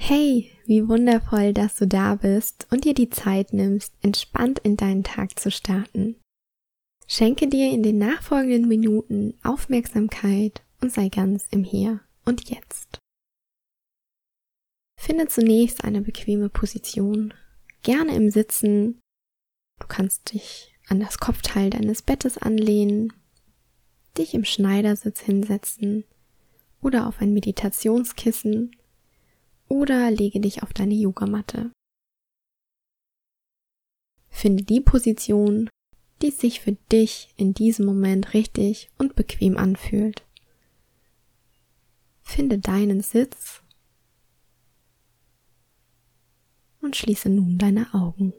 Hey, wie wundervoll, dass du da bist und dir die Zeit nimmst, entspannt in deinen Tag zu starten. Schenke dir in den nachfolgenden Minuten Aufmerksamkeit und sei ganz im Hier und Jetzt. Finde zunächst eine bequeme Position, gerne im Sitzen. Du kannst dich an das Kopfteil deines Bettes anlehnen, dich im Schneidersitz hinsetzen oder auf ein Meditationskissen oder lege dich auf deine Yogamatte. Finde die Position, die sich für dich in diesem Moment richtig und bequem anfühlt. Finde deinen Sitz und schließe nun deine Augen.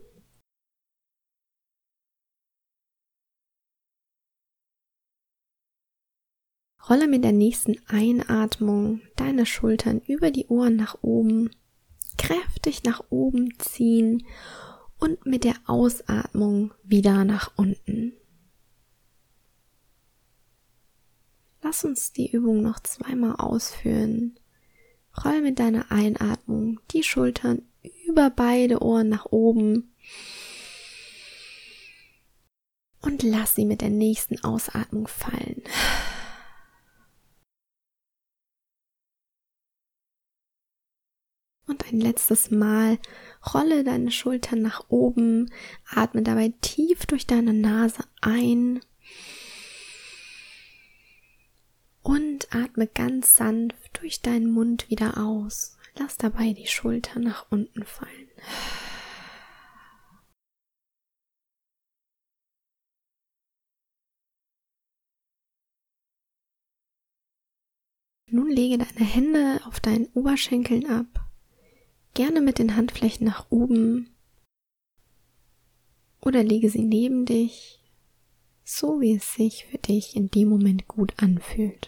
Rolle mit der nächsten Einatmung deine Schultern über die Ohren nach oben, kräftig nach oben ziehen und mit der Ausatmung wieder nach unten. Lass uns die Übung noch zweimal ausführen. Roll mit deiner Einatmung die Schultern über beide Ohren nach oben und lass sie mit der nächsten Ausatmung fallen. Und ein letztes Mal rolle deine Schultern nach oben, atme dabei tief durch deine Nase ein und atme ganz sanft durch deinen Mund wieder aus. Lass dabei die Schultern nach unten fallen. Nun lege deine Hände auf deinen Oberschenkeln ab. Gerne mit den Handflächen nach oben oder lege sie neben dich, so wie es sich für dich in dem Moment gut anfühlt.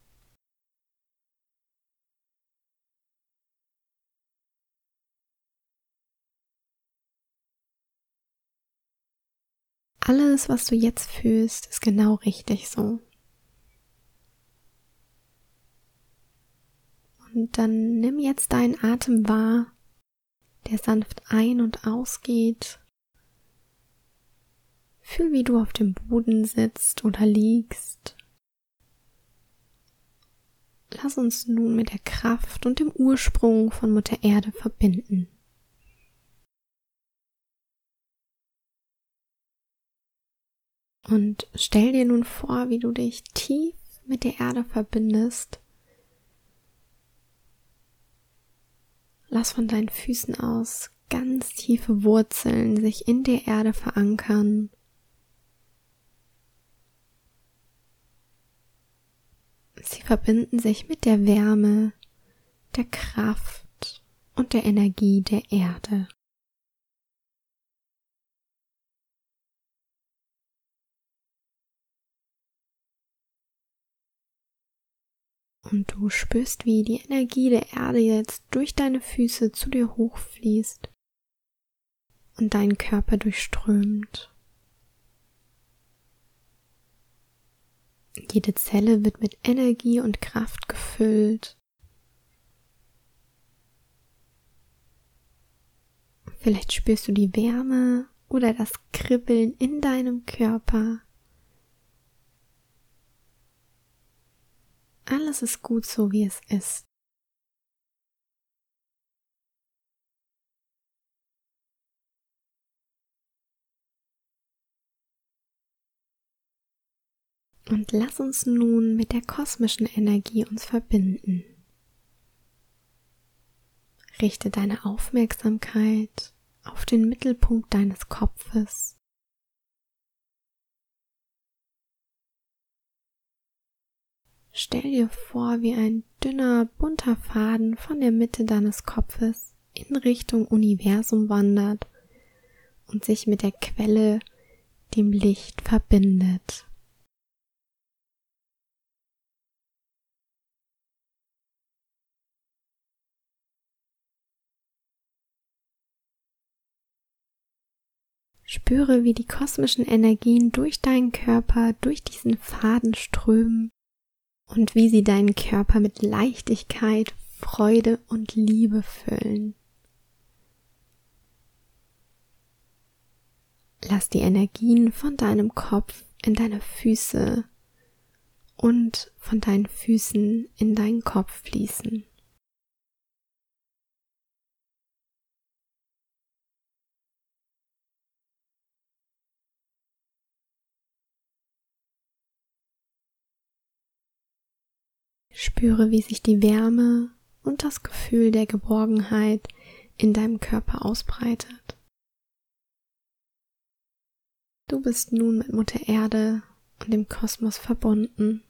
Alles, was du jetzt fühlst, ist genau richtig so. Und dann nimm jetzt deinen Atem wahr, der sanft ein- und ausgeht. Fühl, wie du auf dem Boden sitzt oder liegst. Lass uns nun mit der Kraft und dem Ursprung von Mutter Erde verbinden. Und stell dir nun vor, wie du dich tief mit der Erde verbindest. Lass von deinen Füßen aus ganz tiefe Wurzeln sich in der Erde verankern. Sie verbinden sich mit der Wärme, der Kraft und der Energie der Erde. Und du spürst, wie die Energie der Erde jetzt durch deine Füße zu dir hochfließt und deinen Körper durchströmt. Jede Zelle wird mit Energie und Kraft gefüllt. Vielleicht spürst du die Wärme oder das Kribbeln in deinem Körper. Alles ist gut so, wie es ist. Und lass uns nun mit der kosmischen Energie uns verbinden. Richte deine Aufmerksamkeit auf den Mittelpunkt deines Kopfes. Stell dir vor, wie ein dünner, bunter Faden von der Mitte deines Kopfes in Richtung Universum wandert und sich mit der Quelle, dem Licht, verbindet. Spüre, wie die kosmischen Energien durch deinen Körper, durch diesen Faden strömen und wie sie deinen Körper mit Leichtigkeit, Freude und Liebe füllen. Lass die Energien von deinem Kopf in deine Füße und von deinen Füßen in deinen Kopf fließen. Spüre, wie sich die Wärme und das Gefühl der Geborgenheit in deinem Körper ausbreitet. Du bist nun mit Mutter Erde und dem Kosmos verbunden.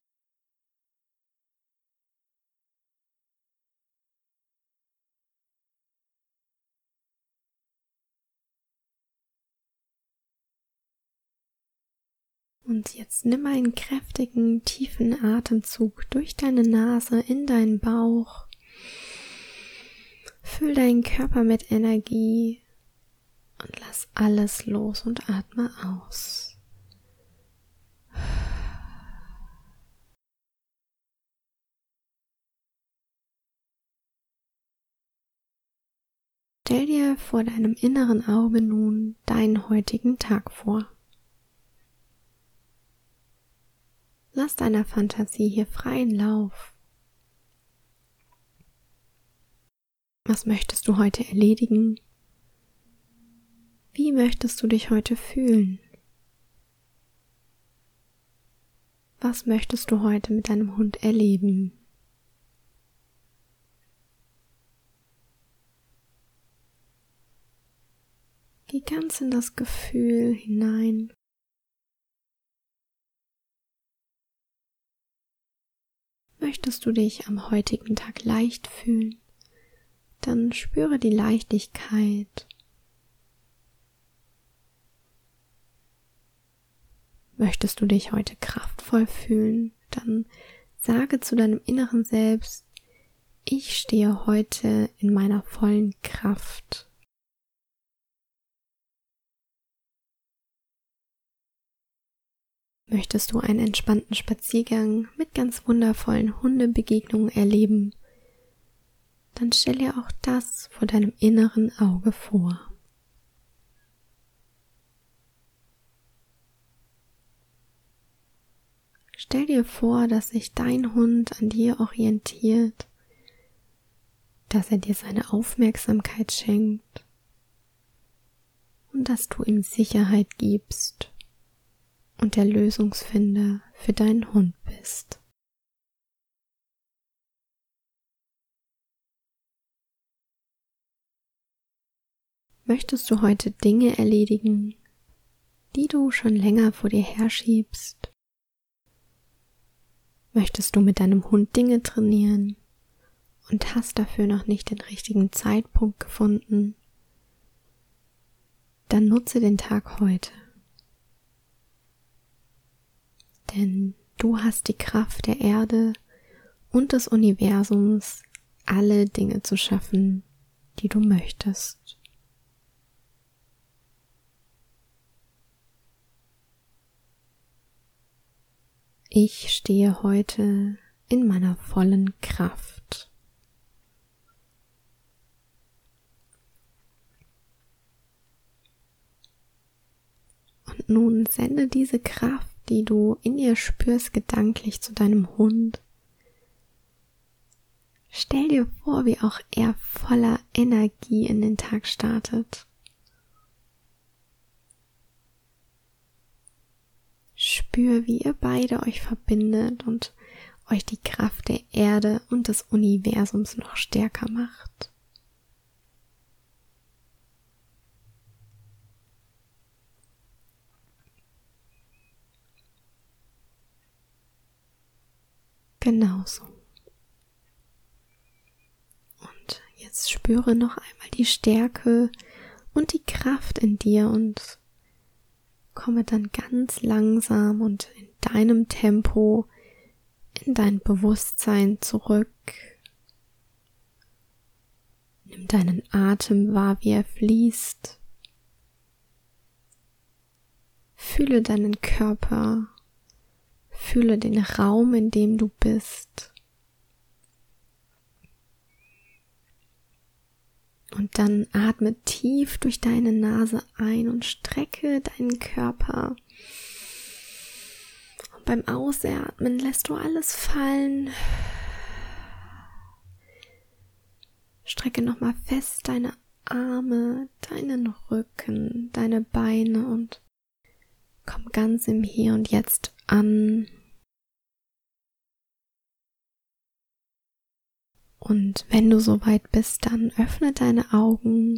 Und jetzt nimm einen kräftigen, tiefen Atemzug durch deine Nase in deinen Bauch. Füll deinen Körper mit Energie und lass alles los und atme aus. Stell dir vor deinem inneren Auge nun deinen heutigen Tag vor. Lass deiner Fantasie hier freien Lauf. Was möchtest du heute erledigen? Wie möchtest du dich heute fühlen? Was möchtest du heute mit deinem Hund erleben? Geh ganz in das Gefühl hinein. Möchtest du dich am heutigen Tag leicht fühlen? Dann spüre die Leichtigkeit. Möchtest du dich heute kraftvoll fühlen? Dann sage zu deinem inneren Selbst: Ich stehe heute in meiner vollen Kraft. Möchtest du einen entspannten Spaziergang mit ganz wundervollen Hundebegegnungen erleben? Dann stell dir auch das vor deinem inneren Auge vor. Stell dir vor, dass sich dein Hund an dir orientiert, dass er dir seine Aufmerksamkeit schenkt und dass du ihm Sicherheit gibst und der Lösungsfinder für deinen Hund bist. Möchtest du heute Dinge erledigen, die du schon länger vor dir herschiebst? Möchtest du mit deinem Hund Dinge trainieren und hast dafür noch nicht den richtigen Zeitpunkt gefunden? Dann nutze den Tag heute. Denn du hast die Kraft der Erde und des Universums, alle Dinge zu schaffen, die du möchtest. Ich stehe heute in meiner vollen Kraft. Und nun sende diese Kraft, die du in dir spürst, gedanklich zu deinem Hund. Stell dir vor, wie auch er voller Energie in den Tag startet. Spür, wie ihr beide euch verbindet und euch die Kraft der Erde und des Universums noch stärker macht. Genauso. Und jetzt spüre noch einmal die Stärke und die Kraft in dir und komme dann ganz langsam und in deinem Tempo in dein Bewusstsein zurück. Nimm deinen Atem wahr, wie er fließt. Fühle deinen Körper. Fühle den Raum, in dem du bist. Und dann atme tief durch deine Nase ein und strecke deinen Körper. Und beim Ausatmen lässt du alles fallen. Strecke nochmal fest deine Arme, deinen Rücken, deine Beine und komm ganz im Hier und Jetzt an. Und wenn du soweit bist, dann öffne deine Augen,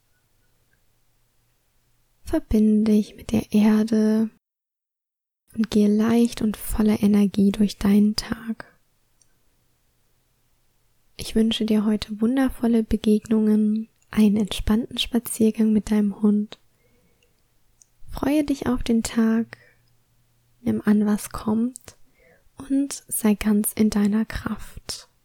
verbinde dich mit der Erde und gehe leicht und voller Energie durch deinen Tag. Ich wünsche dir heute wundervolle Begegnungen, einen entspannten Spaziergang mit deinem Hund. Freue dich auf den Tag, nimm an, was kommt und sei ganz in deiner Kraft.